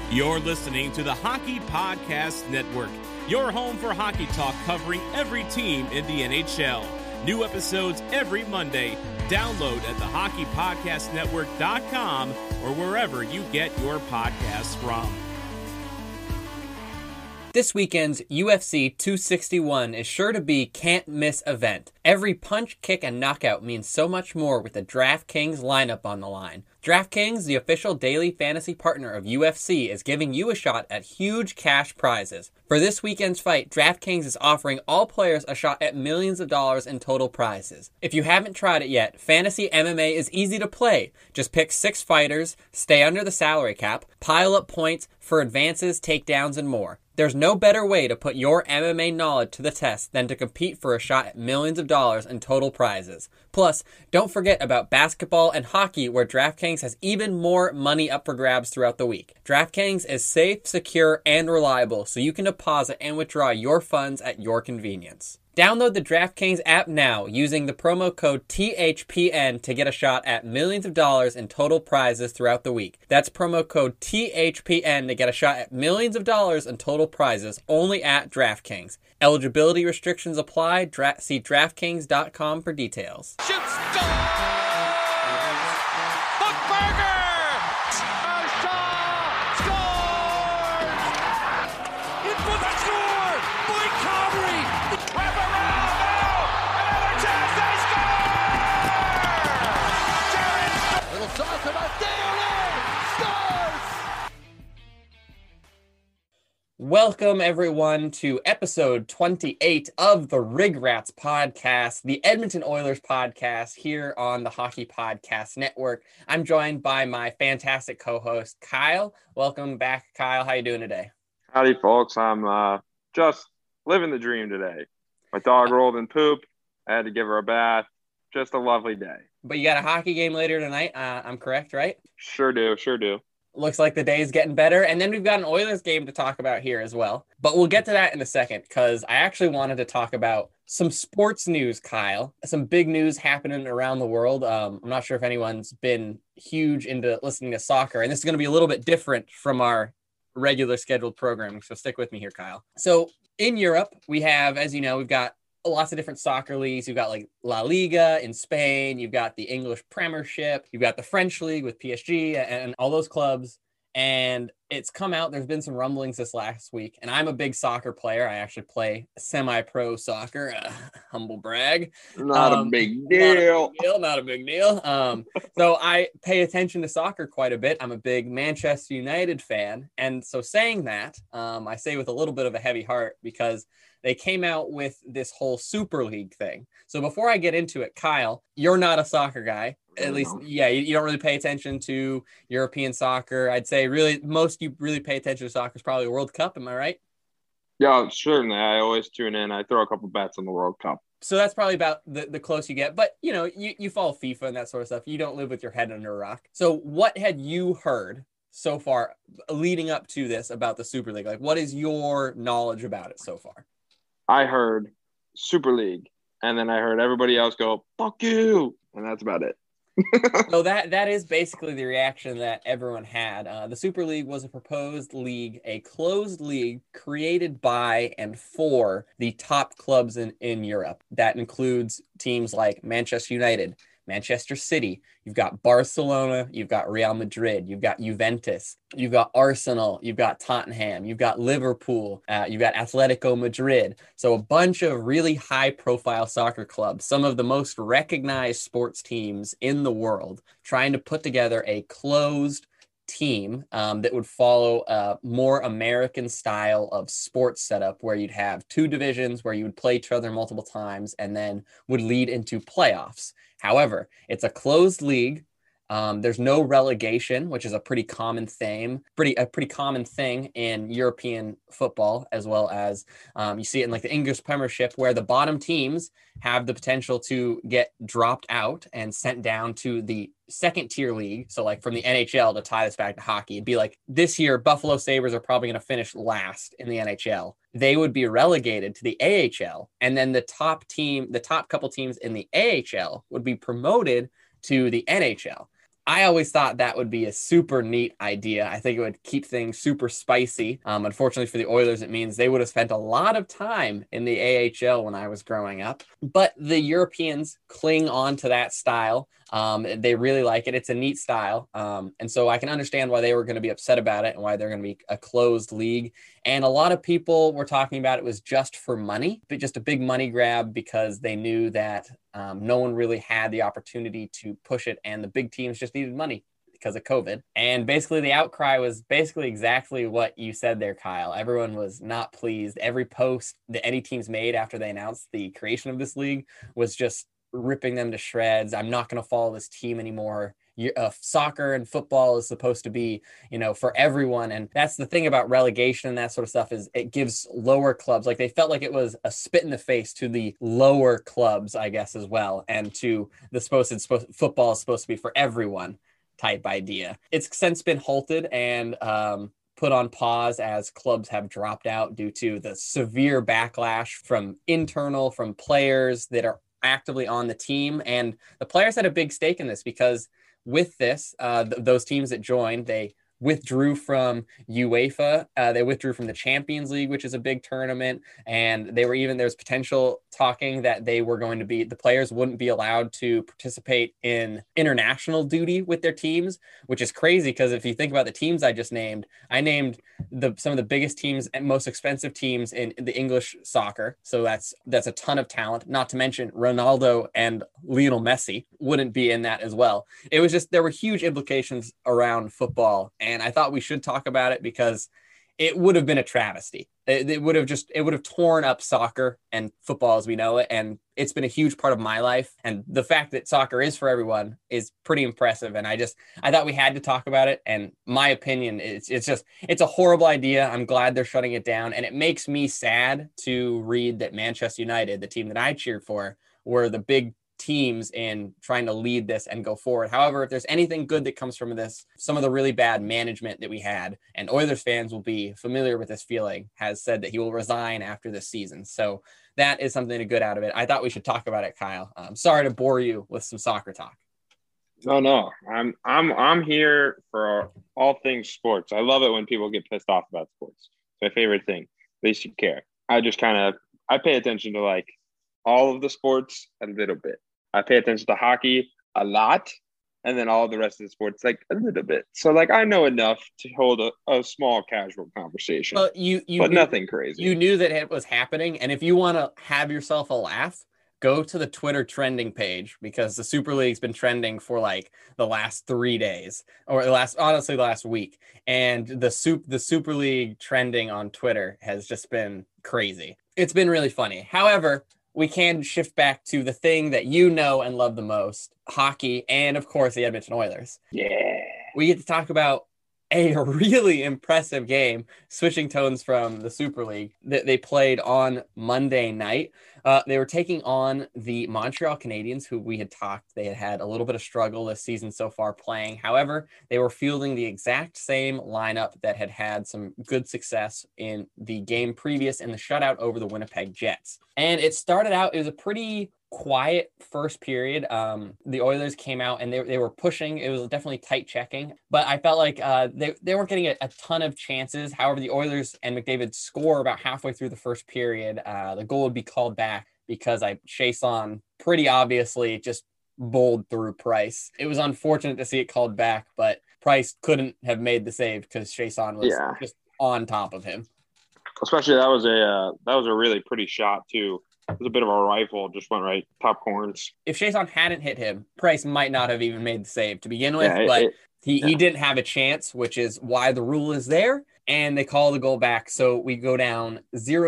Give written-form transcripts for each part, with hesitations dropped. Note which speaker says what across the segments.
Speaker 1: You're listening to the Hockey Podcast Network, your home for hockey talk covering every team in the NHL. New episodes every Monday. Download at thehockeypodcastnetwork.com or wherever you get your podcasts from.
Speaker 2: This weekend's UFC 261 is sure to be can't-miss event. Every punch, kick, and knockout means so much more with the DraftKings lineup on the line. DraftKings, the official daily fantasy partner of UFC, is giving you a shot at huge cash prizes. For this weekend's fight, DraftKings is offering all players a shot at millions of dollars in total prizes. If you haven't tried it yet, Fantasy MMA is easy to play. Just pick 6 fighters, stay under the salary cap, pile up points for advances, takedowns, and more. There's no better way to put your MMA knowledge to the test than to compete for a shot at millions of dollars in total prizes. Plus, don't forget about basketball and hockey, where DraftKings has even more money up for grabs throughout the week. DraftKings is safe, secure, and reliable, so you can deposit and withdraw your funds at your convenience. Download the DraftKings app now using the promo code THPN to get a shot at millions of dollars in total prizes throughout the week. That's promo code THPN to get a shot at millions of dollars in total prizes only at DraftKings. Eligibility restrictions apply. See DraftKings.com for details.
Speaker 3: Shoots, scores! Buchberger! Scores! It was a score! Blake Comrie! Wrap around now! Another chance, they score! Little sauce about Dale scores!
Speaker 2: Welcome, everyone, to episode 28 of the Rig Rats podcast, the Edmonton Oilers podcast here on the Hockey Podcast Network. I'm joined by my fantastic co-host, Kyle. Welcome back, Kyle. How you doing today?
Speaker 4: Howdy, folks. I'm just living the dream today. My dog rolled in poop. I had to give her a bath. Just a lovely day.
Speaker 2: But you got a hockey game later tonight. I'm correct, right?
Speaker 4: Sure do.
Speaker 2: Looks like the day's getting better. And then we've got an Oilers game to talk about here as well. But we'll get to that in a second, because I actually wanted to talk about some sports news, Kyle. Some big news happening around the world. I'm not sure if anyone's been huge into listening to soccer. And this is going to be a little bit different from our regular scheduled programming. So stick with me here, Kyle. So in Europe, we have, as you know, we've got lots of different soccer leagues. You've got like La Liga in Spain. You've got the English Premiership. You've got the French League with PSG and all those clubs. And it's come out. There's been some rumblings this last week. And I'm a big soccer player. I actually play semi-pro soccer. Humble brag.
Speaker 4: Not a big deal.
Speaker 2: Not a big deal. So I pay attention to soccer quite a bit. I'm a big Manchester United fan. And so saying that, I say with a little bit of a heavy heart, because they came out with this whole Super League thing. So before I get into it, Kyle, you're not a soccer guy. At least, yeah, you don't really pay attention to European soccer. I'd say really most you really pay attention to soccer is probably World Cup. Am I right?
Speaker 4: Yeah, certainly. I always tune in. I throw a couple bets on the World Cup.
Speaker 2: So that's probably about the close you get. But, you know, you follow FIFA and that sort of stuff. You don't live with your head under a rock. So what had you heard so far leading up to this about the Super League? Like, what is your knowledge about it so far?
Speaker 4: I heard Super League, and then I heard everybody else go, fuck you, and that's about it.
Speaker 2: So that is basically the reaction that everyone had. The Super League was a proposed league, a closed league created by and for the top clubs in Europe. That includes teams like Manchester United, Manchester City, you've got Barcelona, you've got Real Madrid, you've got Juventus, you've got Arsenal, you've got Tottenham, you've got Liverpool, you've got Atletico Madrid. So a bunch of really high-profile soccer clubs, some of the most recognized sports teams in the world, trying to put together a closed team that would follow a more American style of sports setup, where you'd have 2 divisions where you would play each other multiple times and then would lead into playoffs. However, it's a closed league. There's no relegation, which is a pretty common thing, in European football, as well as you see it in like the English Premiership, where the bottom teams have the potential to get dropped out and sent down to the second tier league. So like from the NHL, to tie this back to hockey, it'd be like this year, Buffalo Sabres are probably going to finish last in the NHL. They would be relegated to the AHL. And then the top couple teams in the AHL would be promoted to the NHL. I always thought that would be a super neat idea. I think it would keep things super spicy. Unfortunately for the Oilers, it means they would have spent a lot of time in the AHL when I was growing up. But the Europeans cling on to that style. They really like it. It's a neat style. And so I can understand why they were going to be upset about it and why they're going to be a closed league. And a lot of people were talking about it was just for money, but just a big money grab because they knew that no one really had the opportunity to push it, and the big teams just needed money because of COVID. And basically the outcry was basically exactly what you said there, Kyle. Everyone was not pleased. Every post that any teams made after they announced the creation of this league was just ripping them to shreds. I'm not going to follow this team anymore. Soccer and football is supposed to be, for everyone. And that's the thing about relegation and that sort of stuff, is it gives lower clubs, like they felt like it was a spit in the face to the lower clubs, I guess, as well. And to the football is supposed to be for everyone type idea. It's since been halted and put on pause as clubs have dropped out due to the severe backlash from players that are actively on the team. And the players had a big stake in this because with this, those teams that joined, they withdrew from UEFA. They withdrew from the Champions League, which is a big tournament. And there's potential talking that the players wouldn't be allowed to participate in international duty with their teams, which is crazy because if you think about the teams I just named, I named some of the biggest teams and most expensive teams in the English soccer. So that's a ton of talent, not to mention Ronaldo and Lionel Messi wouldn't be in that as well. It was just, there were huge implications around football. And I thought we should talk about it because it would have been a travesty. It would have torn up soccer and football as we know it. And it's been a huge part of my life. And the fact that soccer is for everyone is pretty impressive. And I thought we had to talk about it. And my opinion is it's a horrible idea. I'm glad they're shutting it down. And it makes me sad to read that Manchester United, the team that I cheered for, were the big teams in trying to lead this and go forward. However, if there's anything good that comes from this, some of the really bad management that we had, and Oilers fans will be familiar with this feeling, has said that he will resign after this season. So that is something to good out of it. I thought we should talk about it, Kyle. I'm sorry to bore you with some soccer talk.
Speaker 4: No. I'm here for all things sports. I love it when people get pissed off about sports. It's my favorite thing. At least you care. I pay attention to like all of the sports a little bit. I pay attention to hockey a lot, and then all the rest of the sports like a little bit. So like I know enough to hold a small casual conversation,
Speaker 2: but
Speaker 4: nothing crazy.
Speaker 2: You knew that it was happening, and if you want to have yourself a laugh, go to the Twitter trending page because the Super League's been trending for like the last 3 days or the last week, and the Super League trending on Twitter has just been crazy. It's been really funny. However, we can shift back to the thing that you know and love the most, hockey, and of course the Edmonton Oilers.
Speaker 4: Yeah.
Speaker 2: We get to talk about a really impressive game, switching tones from the Super League that they played on Monday night. They were taking on the Montreal Canadiens, who we had talked. They had a little bit of struggle this season so far playing. However, they were fielding the exact same lineup that had some good success in the game previous in the shutout over the Winnipeg Jets. And it started out, it was a pretty quiet first period. The Oilers came out and they were pushing. It was definitely tight checking, but I felt like they weren't getting a ton of chances. However, the Oilers and McDavid score about halfway through the first period. The goal would be called back because Chiasson pretty obviously just bowled through Price. It was unfortunate to see it called back, but Price couldn't have made the save because Chiasson was just on top of him.
Speaker 4: Especially that was a really pretty shot too. It was a bit of a rifle, just went right top corners.
Speaker 2: If Chiasson hadn't hit him, Price might not have even made the save to begin with, he didn't have a chance, which is why the rule is there, and they call the goal back. So we go down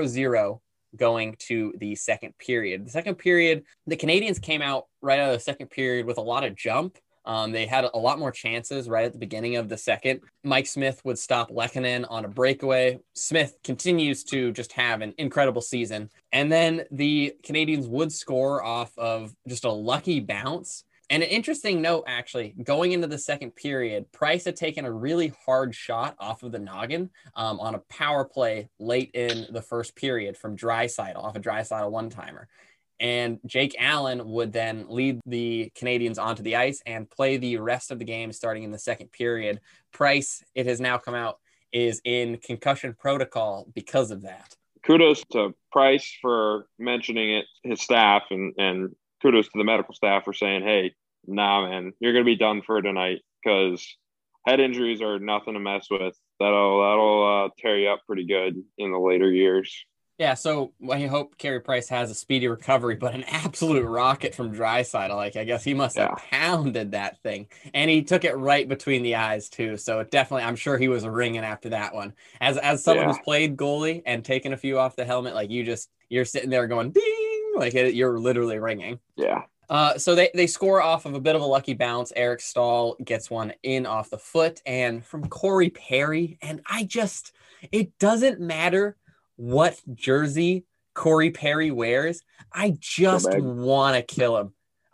Speaker 2: 0-0 going to the second period. The second period, the Canadiens came out right out of the second period with a lot of jump. They had a lot more chances right at the beginning of the second. Mike Smith would stop Lehkonen on a breakaway. Smith continues to just have an incredible season. And then the Canadiens would score off of just a lucky bounce. And an interesting note, actually, going into the second period, Price had taken a really hard shot off of the noggin on a power play late in the first period from Draisaitl, off a Draisaitl one-timer. And Jake Allen would then lead the Canadians onto the ice and play the rest of the game starting in the second period. Price, it has now come out, is in concussion protocol because of that.
Speaker 4: Kudos to Price for mentioning it, his staff, and kudos to the medical staff for saying, hey, nah, man, you're going to be done for tonight, because head injuries are nothing to mess with. That'll tear you up pretty good in the later years.
Speaker 2: Yeah, so I hope Carey Price has a speedy recovery, but an absolute rocket from Draisaitl. Like, I guess he must have pounded that thing. And he took it right between the eyes, too. So it definitely, I'm sure he was ringing after that one. As someone who's played goalie and taken a few off the helmet, like, you're sitting there going, ding, like you're literally ringing.
Speaker 4: Yeah.
Speaker 2: So they score off of a bit of a lucky bounce. Eric Staal gets one in off the foot, and from Corey Perry. And it doesn't matter what jersey Corey Perry wears, I just want to kill him.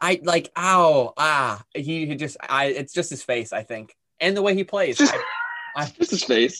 Speaker 2: It's just his face, I think, and the way he plays.
Speaker 4: Just his face.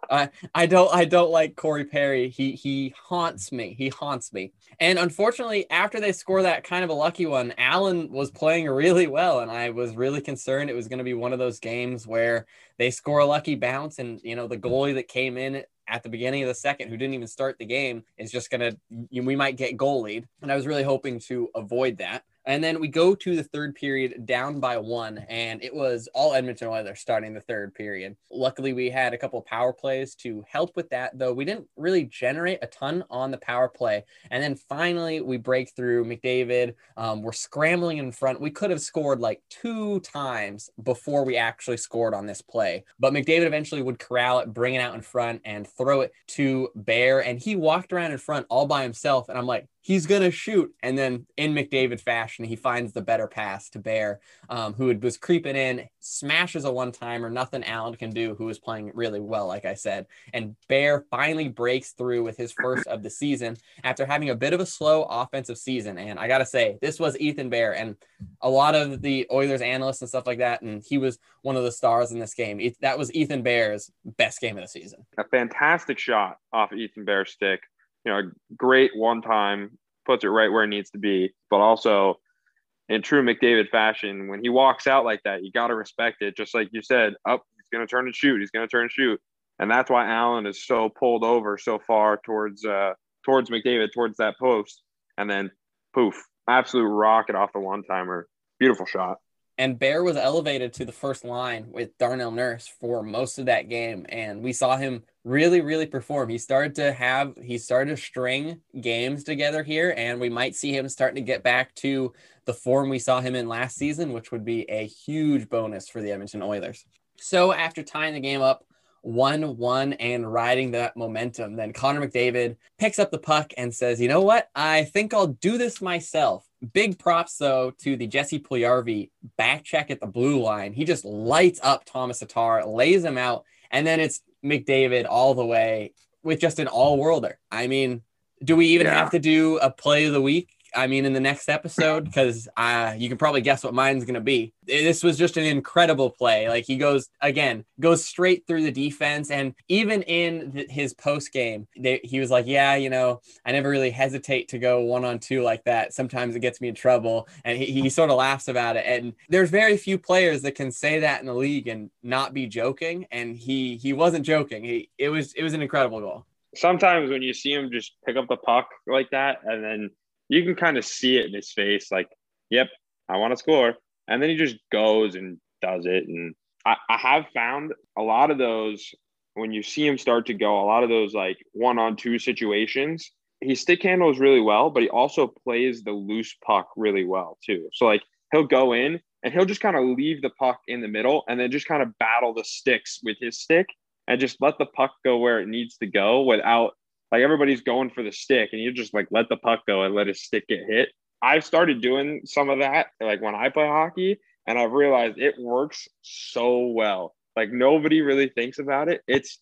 Speaker 2: I don't like Corey Perry. He haunts me. And unfortunately, after they score that kind of a lucky one, Allen was playing really well, and I was really concerned it was going to be one of those games where they score a lucky bounce, and the goalie that came in at the beginning of the second, who didn't even start the game, is just we might get goalied. And I was really hoping to avoid that. And then we go to the third period down by 1, and it was all Edmonton Oilers starting the third period. Luckily, we had a couple of power plays to help with that, though we didn't really generate a ton on the power play. And then finally, we break through. McDavid, we're scrambling in front. We could have scored like 2 times before we actually scored on this play. But McDavid eventually would corral it, bring it out in front, and throw it to Bear. And he walked around in front all by himself, and I'm like, he's going to shoot. And then in McDavid fashion, he finds the better pass to Bear, who was creeping in, smashes a one-timer, nothing Allen can do, who was playing really well, like I said. And Bear finally breaks through with his first of the season after having a bit of a slow offensive season. And I got to say, this was Ethan Bear, and a lot of the Oilers analysts and stuff like that, and he was one of the stars in this game. That was Ethan Bear's best game of the season.
Speaker 4: A fantastic shot off Ethan Bear's stick. Great one time, puts it right where it needs to be. But also, in true McDavid fashion, when he walks out like that, you got to respect it. Just like you said, he's going to turn and shoot. And that's why Allen is so pulled over so far towards McDavid, towards that post. And then, poof, absolute rocket off the one-timer. Beautiful shot.
Speaker 2: And Bear was elevated to the first line with Darnell Nurse for most of that game. And we saw him really, really perform. He started to string games together here, and we might see him starting to get back to the form we saw him in last season, which would be a huge bonus for the Edmonton Oilers. So after tying the game up 1-1 and riding that momentum, then Connor McDavid picks up the puck and says, you know what? I think I'll do this myself. Big props, though, to the Jesse Puljujarvi back check at the blue line. He just lights up Thomas Tatar, lays him out, and then it's McDavid all the way with just an all-worlder. I mean, do we even have to do a play of the week? I mean, in the next episode, because you can probably guess what mine's going to be. This was just an incredible play. Like, he goes straight through the defense. And even in his post game, he was like, yeah, I never really hesitate to go 1-on-2 like that. Sometimes it gets me in trouble. And he sort of laughs about it. And there's very few players that can say that in the league and not be joking. And he wasn't joking. It was an incredible goal.
Speaker 4: Sometimes when you see him just pick up the puck like that, and then you can kind of see it in his face, like, yep, I want to score. And then he just goes and does it. And I have found a lot of those, when you see him start to go, a lot of those like 1-on-2 situations, he stick handles really well, but he also plays the loose puck really well too. So like he'll go in and he'll just kind of leave the puck in the middle and then just kind of battle the sticks with his stick and just let the puck go where it needs to go without, like, everybody's going for the stick and you just like let the puck go and let his stick get hit. I've started doing some of that, like when I play hockey, and I've realized it works so well. Like, nobody really thinks about it. It's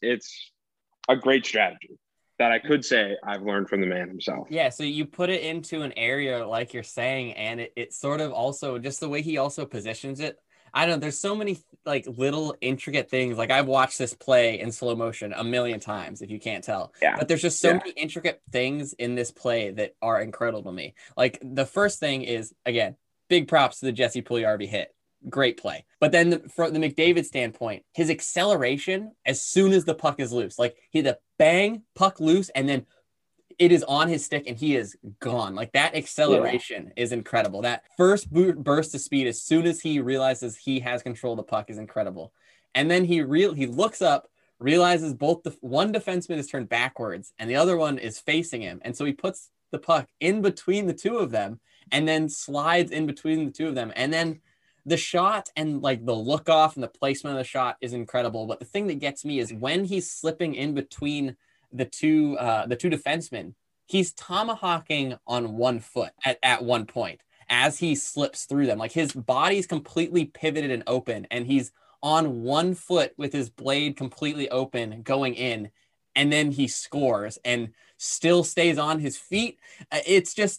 Speaker 4: a great strategy that I could say I've learned from the man himself.
Speaker 2: Yeah, so you put it into an area like you're saying, and it sort of also, just the way he also positions it, I don't know. There's so many like little intricate things. Like I've watched this play in slow motion a million times, if you can't tell.
Speaker 4: Yeah.
Speaker 2: But there's just so many intricate things in this play that are incredible to me. Like the first thing is, again, big props to the Jesse Puljujarvi hit. Great play. But then from the McDavid standpoint, his acceleration as soon as the puck is loose, like he the bang, puck loose, and then it is on his stick and he is gone. Like that acceleration is incredible. That first burst of speed as soon as he realizes he has control of the puck is incredible. And then he looks up, realizes both one defenseman is turned backwards and the other one is facing him. And so he puts the puck in between the two of them and then slides in between the two of them. And then the shot and like the look off and the placement of the shot is incredible. But the thing that gets me is when he's slipping in between the two defensemen, he's tomahawking on one foot at one point as he slips through them. Like his body's completely pivoted and open, and he's on one foot with his blade completely open going in, and then he scores and still stays on his feet. It's just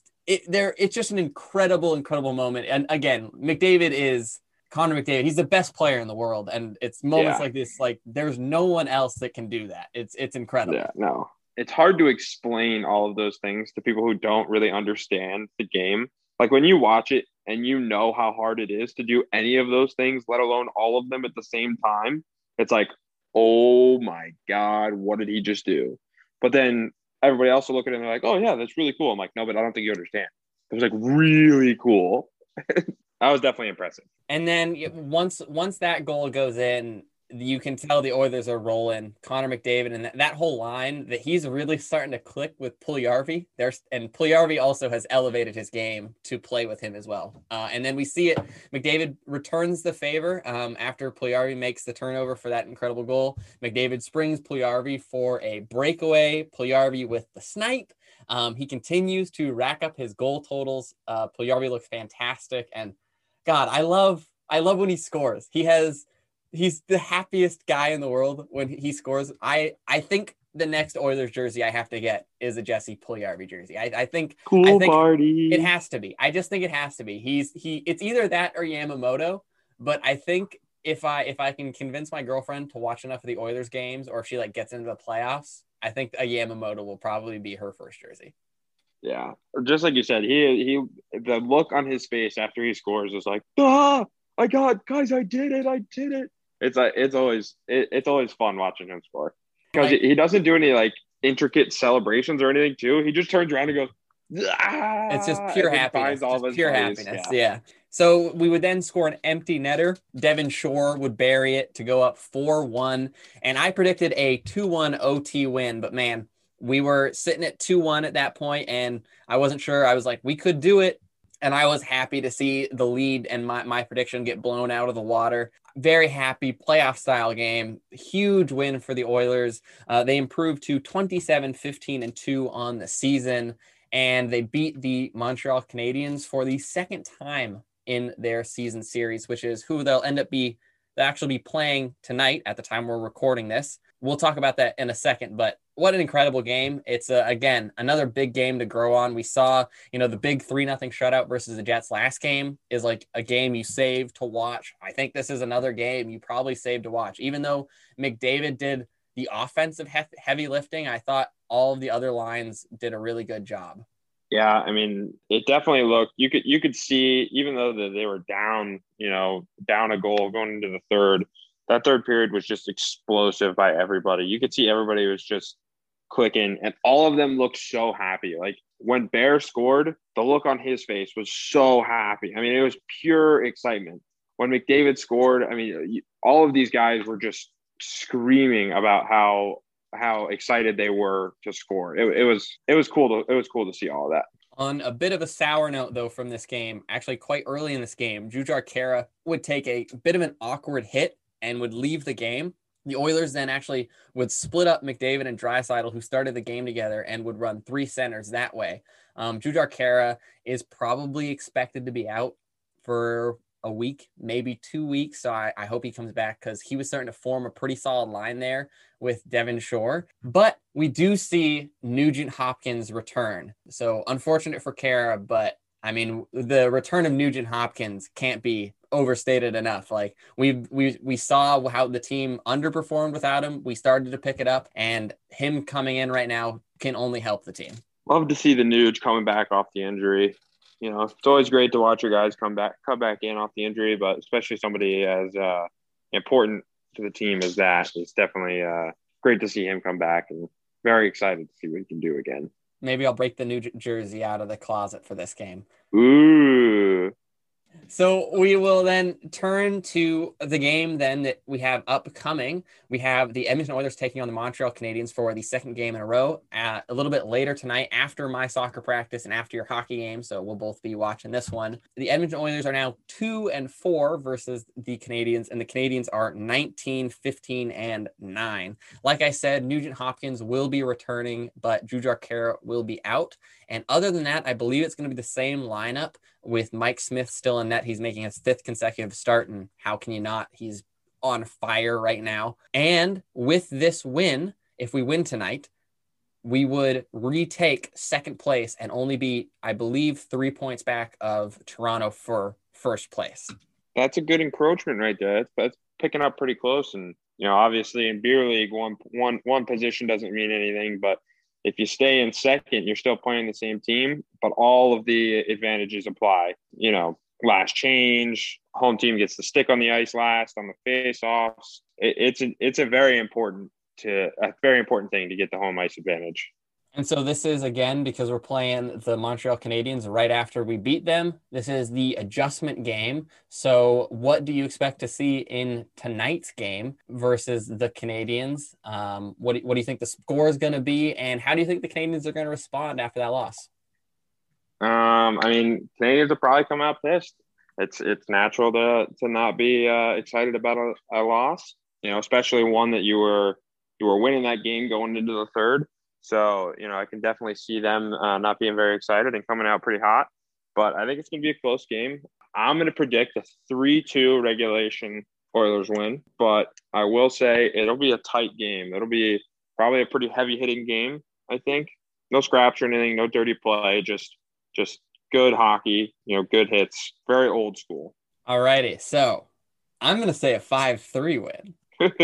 Speaker 2: an incredible moment. And again, Connor McDavid, he's the best player in the world. And it's moments like this, like there's no one else that can do that. It's incredible.
Speaker 4: Yeah, no, it's hard to explain all of those things to people who don't really understand the game. Like when you watch it and you know how hard it is to do any of those things, let alone all of them at the same time, it's like, oh my God, what did he just do? But then everybody else will look at it and they're like, oh yeah, that's really cool. I'm like, no, but I don't think you understand. It was like really cool. That was definitely impressive.
Speaker 2: And then once that goal goes in, you can tell the Oilers are rolling. Connor McDavid and that whole line, that he's really starting to click with Puljujarvi. And Puljujarvi also has elevated his game to play with him as well. And then we see it. McDavid returns the favor after Puljujarvi makes the turnover for that incredible goal. McDavid springs Puljujarvi for a breakaway. Puljujarvi with the snipe. He continues to rack up his goal totals. Puljujarvi looks fantastic, and God, I love when he scores. He's the happiest guy in the world when he scores. I think the next Oilers jersey I have to get is a Jesse Puljujarvi jersey. I think
Speaker 4: party.
Speaker 2: It has to be. I just think it has to be. It's either that or Yamamoto. But I think if I can convince my girlfriend to watch enough of the Oilers games, or if she like gets into the playoffs, I think a Yamamoto will probably be her first jersey.
Speaker 4: Yeah, just like you said, he the look on his face after he scores is like, I did it. It's always fun watching him score, because he doesn't do any like intricate celebrations or anything too. He just turns around and goes,
Speaker 2: it's just pure happiness. Happiness. Yeah. So we would then score an empty netter. Devin Shore would bury it to go up 4-1. And I predicted a 2-1 OT win, but man, we were sitting at 2-1 at that point, and I wasn't sure. I was like, we could do it. And I was happy to see the lead and my prediction get blown out of the water. Very happy playoff style game. Huge win for the Oilers. They improved to 27-15-2 on the season, and they beat the Montreal Canadiens for the second time in their season series, which is who they'll actually be playing tonight at the time we're recording this. We'll talk about that in a second, but what an incredible game. It's, again, another big game to grow on. We saw, the big 3-0 shutout versus the Jets last game is like a game you save to watch. I think this is another game you probably save to watch. Even though McDavid did the offensive heavy lifting, I thought all of the other lines did a really good job.
Speaker 4: Yeah, I mean, it definitely looked, you could see, even though they were down, down a goal going into the third, that third period was just explosive by everybody. You could see everybody was just clicking, and all of them looked so happy. Like when Bear scored, the look on his face was so happy. I mean, it was pure excitement. When McDavid scored, I mean, all of these guys were just screaming about how excited they were to score. It was cool to see all of that.
Speaker 2: On a bit of a sour note, though, from this game, actually quite early in this game, Jujhar Khaira would take a bit of an awkward hit and would leave the game. The Oilers then actually would split up McDavid and Draisaitl, who started the game together, and would run 3 centers that way. Jujhar Khaira is probably expected to be out for a week, maybe 2 weeks. So I hope he comes back, because he was starting to form a pretty solid line there with Devin Shore. But we do see Nugent Hopkins return. So unfortunate for Khaira, but I mean, the return of Nugent Hopkins can't be overstated enough. Like we saw how the team underperformed without him. We started to pick it up, and him coming in right now can only help the team.
Speaker 4: Love to see the Nuge coming back off the injury. You know, it's always great to watch your guys come back in off the injury, but especially somebody as important to the team as that. It's definitely great to see him come back, and very excited to see what he can do again.
Speaker 2: Maybe I'll break the New Jersey out of the closet for this game.
Speaker 4: Ooh.
Speaker 2: So we will then turn to the game then that we have upcoming. We have the Edmonton Oilers taking on the Montreal Canadiens for the second game in a row a little bit later tonight after my soccer practice and after your hockey game. So we'll both be watching this one. The Edmonton Oilers are now 2-4 versus the Canadiens, and the Canadiens are 19-15-9. Like I said, Nugent Hopkins will be returning, but Jujhar Khaira will be out. And other than that, I believe it's going to be the same lineup with Mike Smith still in net. He's making his 5th consecutive start, and how can you not? He's on fire right now. And with this win, if we win tonight, we would retake second place and only be, I believe, 3 points back of Toronto for first place.
Speaker 4: That's a good encroachment right there. That's picking up pretty close. And, you know, obviously in beer league, one position doesn't mean anything, but if you stay in second, you're still playing the same team, but all of the advantages apply. You know, last change, home team gets the stick on the ice last on the face-offs. It's a very important thing to get the home ice advantage.
Speaker 2: And so this is, again, because we're playing the Montreal Canadiens right after we beat them. This is the adjustment game. So what do you expect to see in tonight's game versus the Canadiens? What do you think the score is going to be? And how do you think the Canadiens are going to respond after that loss?
Speaker 4: I mean, Canadiens will probably come out pissed. It's natural to not be excited about a loss, you know, especially one that you were winning that game going into the third. So, you know, I can definitely see them not being very excited and coming out pretty hot. But I think it's going to be a close game. I'm going to predict a 3-2 regulation Oilers win. But I will say it'll be a tight game. It'll be probably a pretty heavy-hitting game, I think. No scraps or anything, no dirty play, just good hockey, you know, good hits, very old school.
Speaker 2: All righty. So I'm going to say a 5-3 win.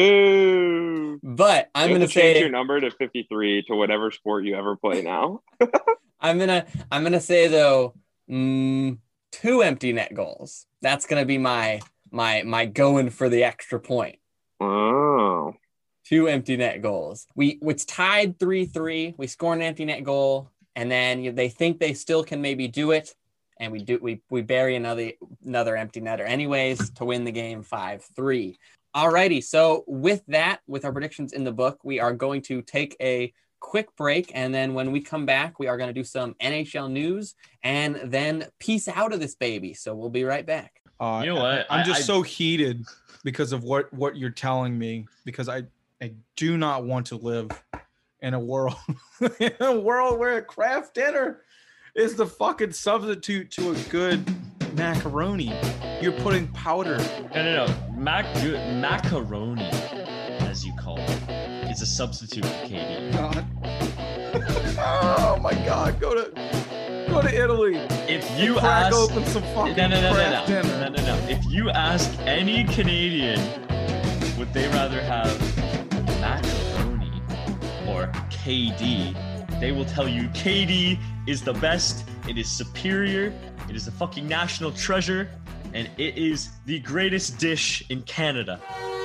Speaker 2: But I'm going to
Speaker 4: change your number to 53 to whatever sport you ever play now.
Speaker 2: I'm gonna say though, 2 empty net goals. That's gonna be my going for the extra point.
Speaker 4: Oh,
Speaker 2: 2 empty net goals. It's tied 3-3. We score an empty net goal, and then they think they still can maybe do it, and we bury another empty netter anyways to win the game 5-3. Alrighty, so with our predictions in the book, we are going to take a quick break, and then when we come back, we are going to do some NHL news and then peace out of this baby. So we'll be right back.
Speaker 5: You know what? I'm just so heated because of what you're telling me, because I do not want to live in a world where a craft dinner is the fucking substitute to a good macaroni. You're putting powder.
Speaker 6: No. Macaroni, as you call it, is a substitute for KD.
Speaker 5: God. Oh my God! Go to Italy.
Speaker 6: If you
Speaker 5: crack
Speaker 6: ask,
Speaker 5: open some fucking craft dinner.
Speaker 6: No. If you ask any Canadian, would they rather have macaroni or KD? They will tell you KD is the best. It is superior. It is a fucking national treasure, and it is the greatest dish in Canada.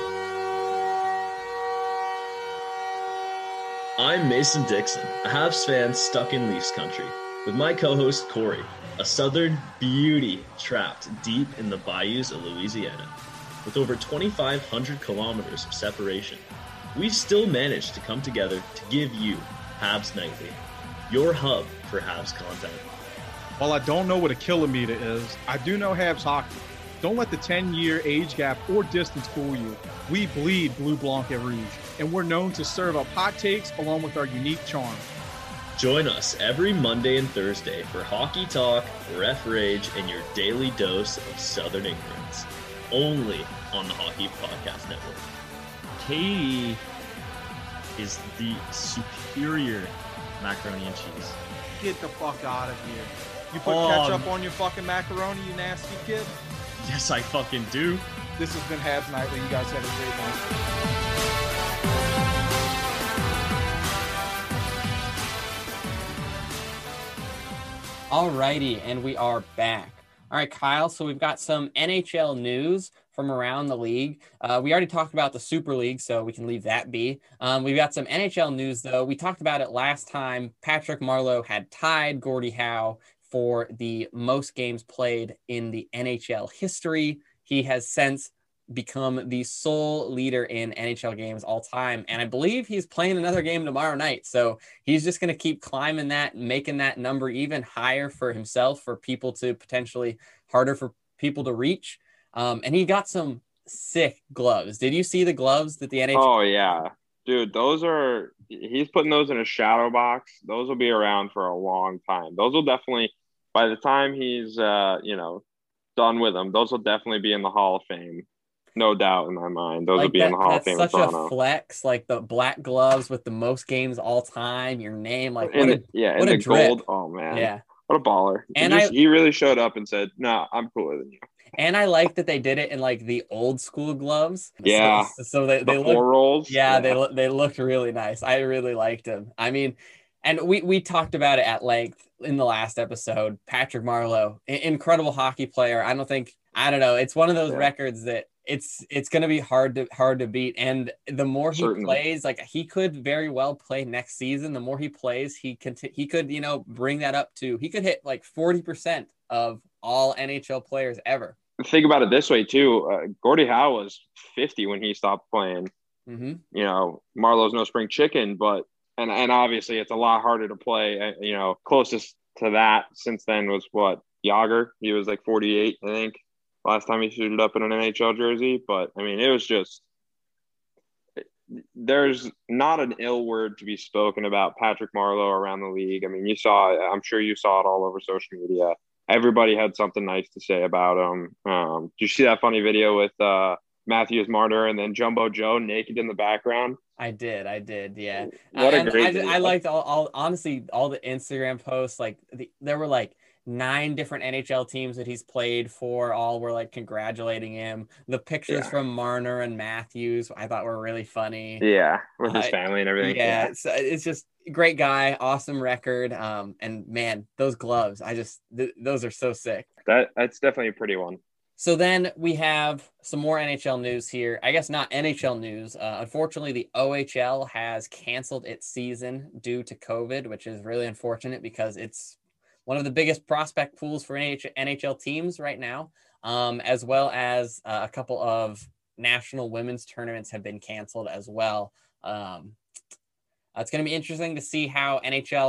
Speaker 6: I'm Mason Dixon, a Habs fan stuck in Leafs country, with my co-host Corey, a southern beauty trapped deep in the bayous of Louisiana. With over 2,500 kilometers of separation, we've still managed to come together to give you Habs Nightly, your hub for Habs content.
Speaker 5: While I don't know what a kilometer is, I do know Habs hockey. Don't let the 10-year age gap or distance fool you. We bleed Blue Blanc et Rouge, and we're known to serve up hot takes along with our unique charm.
Speaker 6: Join us every Monday and Thursday for hockey talk, ref rage, and your daily dose of Southern ignorance. Only on the Hockey Podcast Network. KD is the superior macaroni and cheese.
Speaker 5: Get the fuck out of here. You put ketchup on your fucking macaroni, you nasty kid?
Speaker 6: Yes, I fucking do.
Speaker 5: This has been Habs Nightly. You guys have a great night.
Speaker 2: Alrighty, and we are back. All right, Kyle, so we've got some NHL news from around the league. We already talked about the Super League, so we can leave that be. We've got some NHL news, though. We talked about it last time. Patrick Marleau had tied Gordie Howe for the most games played in the NHL history. He has since become the sole leader in NHL games all time. And I believe he's playing another game tomorrow night. So he's just going to keep climbing that, making that number even higher for himself, for people to potentially harder for people to reach. And he got some sick gloves. Did you see the gloves that the NHL?
Speaker 4: Oh, yeah. Dude, he's putting those in a shadow box. Those will be around for a long time. Those will definitely, by the time he's, done with them, those will definitely be in the Hall of Fame. No doubt in my mind. Those will be in the Hall of Fame.
Speaker 2: That's such a flex, like the black gloves with the most games all time, your name, like what a
Speaker 4: gold. Oh, man.
Speaker 2: Yeah.
Speaker 4: What a baller. And he really showed up and said, no, I'm cooler than you.
Speaker 2: And I like that they did it in like the old school gloves.
Speaker 4: Yeah.
Speaker 2: So they look,
Speaker 4: four rolls.
Speaker 2: Yeah, they looked really nice. I really liked them. I mean, and we talked about it at length in the last episode. Patrick Marleau, incredible hockey player. I don't know. It's one of those records that it's going to be hard to beat. And the more he plays, like he could very well play next season. The more he plays, he could, bring that up to, he could hit like 40% of all NHL players ever.
Speaker 4: Think about it this way too. Gordie Howe was 50 when he stopped playing.
Speaker 2: Mm-hmm.
Speaker 4: Marleau's no spring chicken, but and obviously it's a lot harder to play. Closest to that since then was Jágr. He was like 48, I think, last time he suited up in an NHL jersey. But I mean, it was just, there's not an ill word to be spoken about Patrick Marleau around the league. I mean, I'm sure you saw it all over social media. Everybody had something nice to say about him. Did you see that funny video with Matthews Marner and then Jumbo Joe naked in the background?
Speaker 2: I did. Yeah.
Speaker 4: What a great video.
Speaker 2: I liked all honestly, all the Instagram posts, like there were like 9 different NHL teams that he's played for. All were like congratulating him. The pictures from Marner and Matthews, I thought were really funny.
Speaker 4: Yeah. With his family and everything.
Speaker 2: Yeah. It's just a great guy. Awesome record. And man, those gloves, those are so sick.
Speaker 4: That's definitely a pretty one.
Speaker 2: So then we have some more NHL news here. I guess not NHL news. Unfortunately, the OHL has canceled its season due to COVID, which is really unfortunate because it's one of the biggest prospect pools for NHL teams right now, as well as a couple of national women's tournaments have been canceled as well. It's going to be interesting to see how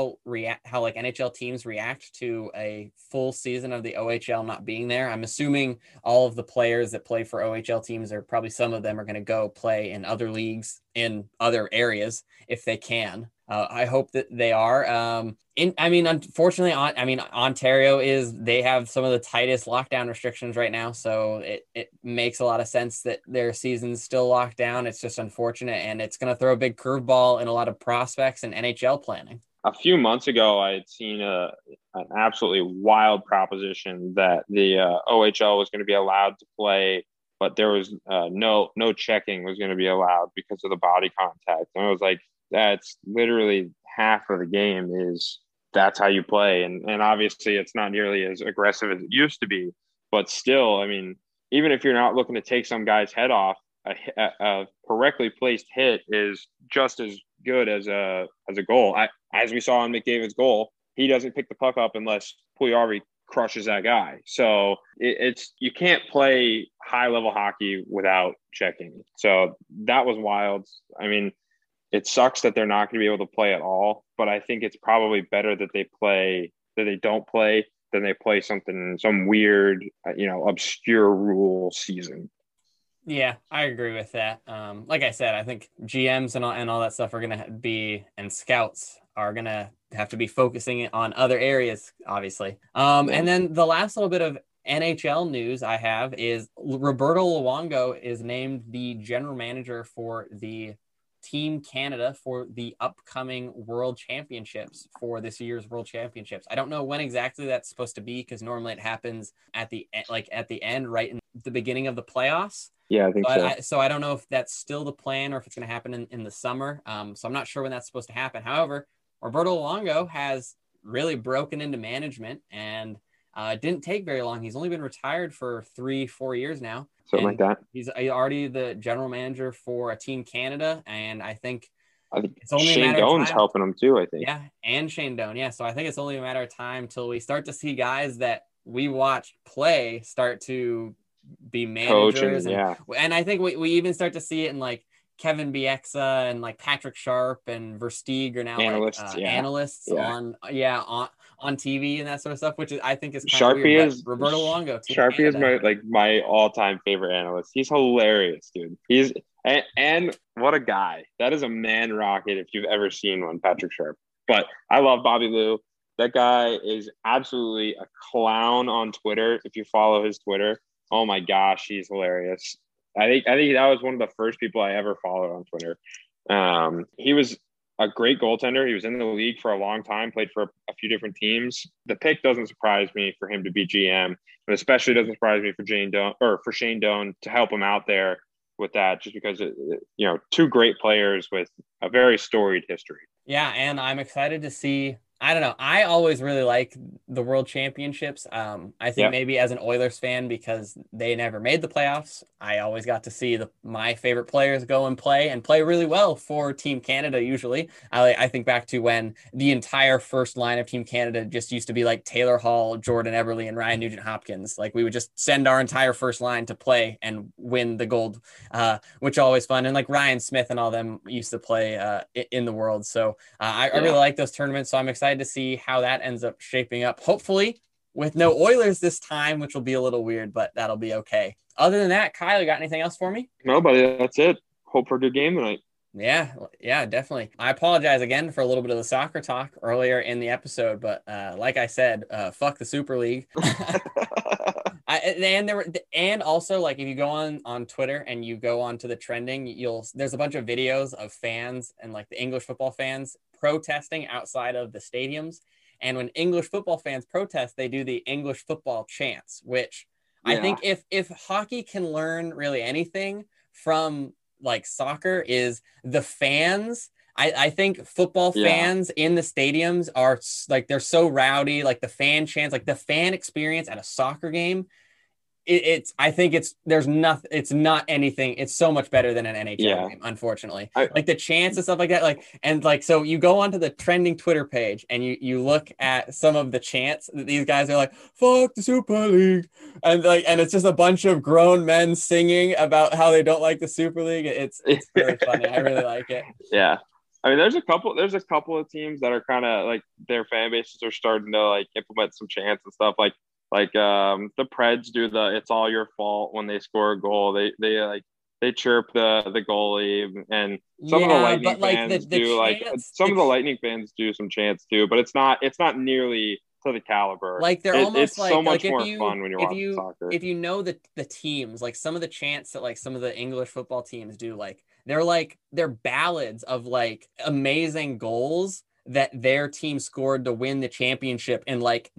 Speaker 2: NHL teams react to a full season of the OHL not being there. I'm assuming all of the players that play for OHL teams, or probably some of them, are going to go play in other leagues in other areas if they can. I hope that they are. Unfortunately, Ontario they have some of the tightest lockdown restrictions right now. So it makes a lot of sense that their season's still locked down. It's just unfortunate. And it's going to throw a big curveball in a lot of prospects and NHL planning.
Speaker 4: A few months ago, I had seen an absolutely wild proposition that the OHL was going to be allowed to play, but there was no checking was going to be allowed because of the body contact. And I was like, that's literally half of the game that's how you play. And obviously it's not nearly as aggressive as it used to be, but still, I mean, even if you're not looking to take some guy's head off, a correctly placed hit is just as good as a goal. As we saw in McDavid's goal, he doesn't pick the puck up unless Puljujarvi crushes that guy. So you can't play high level hockey without checking. So that was wild. I mean, it sucks that they're not going to be able to play at all, but I think it's probably better that they don't play than they play some weird, obscure rule season.
Speaker 2: Yeah, I agree with that. Like I said, I think GMs and all that stuff are going to be, and scouts are going to have to be focusing on other areas, obviously. And then the last little bit of NHL news I have is Roberto Luongo is named the general manager for the Team Canada for the upcoming World Championships, for this year's World Championships. I don't know when exactly that's supposed to be, because normally it happens at the end, right the beginning of the playoffs.
Speaker 4: Yeah, I think so.
Speaker 2: So I don't know if that's still the plan or if it's going to happen in the summer. So I'm not sure when that's supposed to happen. However, Roberto Luongo has really broken into management, and it didn't take very long. He's only been retired for 3-4 years now.
Speaker 4: Something like that.
Speaker 2: He's already the general manager for Team Canada, and I think it's only
Speaker 4: Shane
Speaker 2: a matter
Speaker 4: Doan's
Speaker 2: of time.
Speaker 4: helping him too, I think.
Speaker 2: Yeah, and Shane Doan. Yeah, so I think it's only a matter of time till we start to see guys that we watched play start to be managers. And I think we even start to see it in like Kevin Bieksa and like Patrick Sharp and Versteeg are now analysts on TV and that sort of stuff, which I think is kind of weird. Roberto Luongo.
Speaker 4: Sharpie is my all-time favorite analyst. He's hilarious, dude. And what a guy. That is a man rocket if you've ever seen one, Patrick Sharp. But I love Bobby Lou. That guy is absolutely a clown on Twitter. If you follow his Twitter, oh my gosh, he's hilarious. I think that was one of the first people I ever followed on Twitter. He was a great goaltender. He was in the league for a long time, played for a few different teams. The pick doesn't surprise me for him to be GM, but especially doesn't surprise me for Shane Doan to help him out there with that, just because two great players with a very storied history.
Speaker 2: Yeah, and I'm excited to see. I don't know. I always really like the World Championships. I think maybe as an Oilers fan, because they never made the playoffs, I always got to see my favorite players go and play really well for Team Canada. Usually, I think back to when the entire first line of Team Canada just used to be like Taylor Hall, Jordan Eberle, and Ryan Nugent-Hopkins. Like we would just send our entire first line to play and win the gold, which always fun. And like Ryan Smith and all them used to play in the World. So I really like those tournaments. So I'm excited to see how that ends up shaping up. Hopefully with no Oilers this time, which will be a little weird, but that'll be okay. Other than that, Kyle, you got anything else for me?
Speaker 4: No, buddy, that's it. Hope for a good game tonight.
Speaker 2: Yeah, definitely. I apologize again for a little bit of the soccer talk earlier in the episode, but like I said, fuck the Super League. And also, like, if you go on Twitter and you go on to the trending, there's a bunch of videos of fans and like the English football fans protesting outside of the stadiums. And when English football fans protest, they do the English football chants, which I think if hockey can learn really anything from like soccer is the fans. I think football fans in the stadiums are like, they're so rowdy, like the fan chants, like the fan experience at a soccer game. It's not anything. It's so much better than an NHL game, unfortunately. Like the chants and stuff like that. So you go onto the trending Twitter page and you look at some of the chants that these guys are like, fuck the Super League. And it's just a bunch of grown men singing about how they don't like the Super League. It's very funny. I really like it.
Speaker 4: Yeah. I mean, there's a couple of teams that are kind of like their fan bases are starting to like implement some chants and stuff like the Preds do the "It's all your fault" when they score a goal. They chirp the goalie, and some of the Lightning fans some of the Lightning fans do some chants too. But it's not nearly to the caliber.
Speaker 2: Like they're almost
Speaker 4: it's so much more fun when you're watching soccer.
Speaker 2: If you know the teams, like some of the chants that like some of the English football teams do, they're ballads of like amazing goals that their team scored to win the championship in like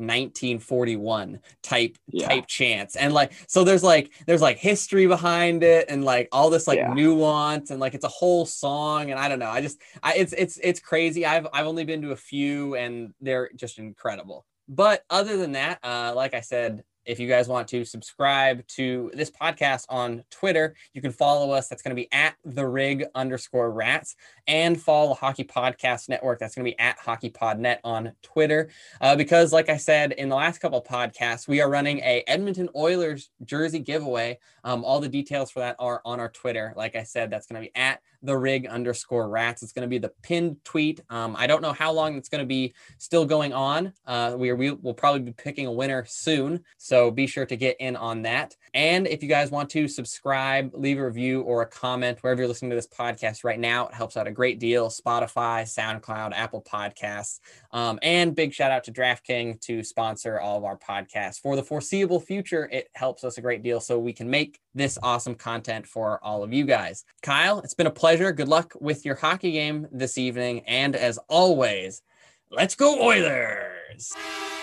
Speaker 2: 1941 type chants. And like, so there's history behind it and like all this nuance and like, it's a whole song. And I don't know, it's crazy. I've only been to a few and they're just incredible. But other than that, like I said, if you guys want to subscribe to this podcast on Twitter, you can follow us. That's going to be at @TheRig_Rats, and follow the Hockey Podcast Network. That's going to be at HockeyPodNet on Twitter. Because like I said, in the last couple of podcasts, we are running a Edmonton Oilers jersey giveaway. All the details for that are on our Twitter. Like I said, that's going to be at @TheRig_Rats. It's going to be the pinned tweet. I don't know how long it's going to be still going on. We'll probably be picking a winner soon. So be sure to get in on that. And if you guys want to subscribe, leave a review or a comment wherever you're listening to this podcast right now, it helps out a great deal. Spotify, SoundCloud, Apple Podcasts. And big shout out to DraftKings to sponsor all of our podcasts. For the foreseeable future, it helps us a great deal so we can make this awesome content for all of you guys. Kyle, it's been a pleasure. Good luck with your hockey game this evening. And as always, let's go Oilers!